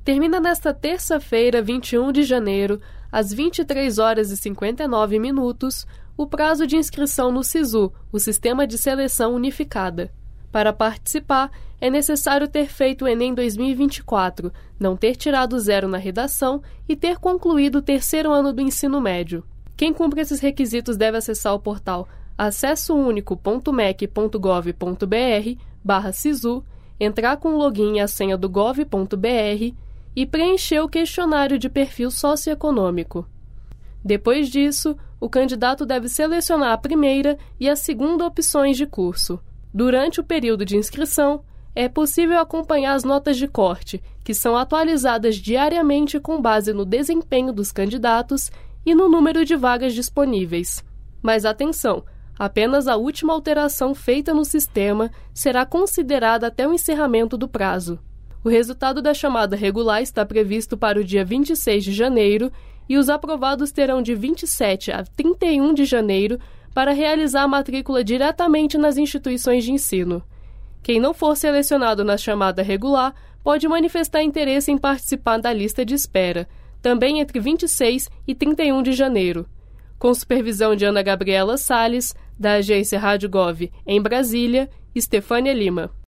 Termina nesta terça-feira, 21 de janeiro, às 23 horas e 59 minutos, o prazo de inscrição no SISU, o Sistema de Seleção Unificada. Para participar, é necessário ter feito o Enem 2024, não ter tirado 0 na redação e ter concluído o terceiro ano do ensino médio. Quem cumpre esses requisitos deve acessar o portal acessounico.mec.gov.br/SISU, entrar com o login e a senha do gov.br e preencher o questionário de perfil socioeconômico. Depois disso, o candidato deve selecionar a primeira e a segunda opções de curso. Durante o período de inscrição, é possível acompanhar as notas de corte, que são atualizadas diariamente com base no desempenho dos candidatos e no número de vagas disponíveis. Mas atenção! Apenas a última alteração feita no sistema será considerada até o encerramento do prazo. O resultado da chamada regular está previsto para o dia 26 de janeiro e os aprovados terão de 27 a 31 de janeiro para realizar a matrícula diretamente nas instituições de ensino. Quem não for selecionado na chamada regular pode manifestar interesse em participar da lista de espera, também entre 26 e 31 de janeiro. Com supervisão de Ana Gabriela Salles, da agência Rádio Gov, em Brasília, Estefânia Lima.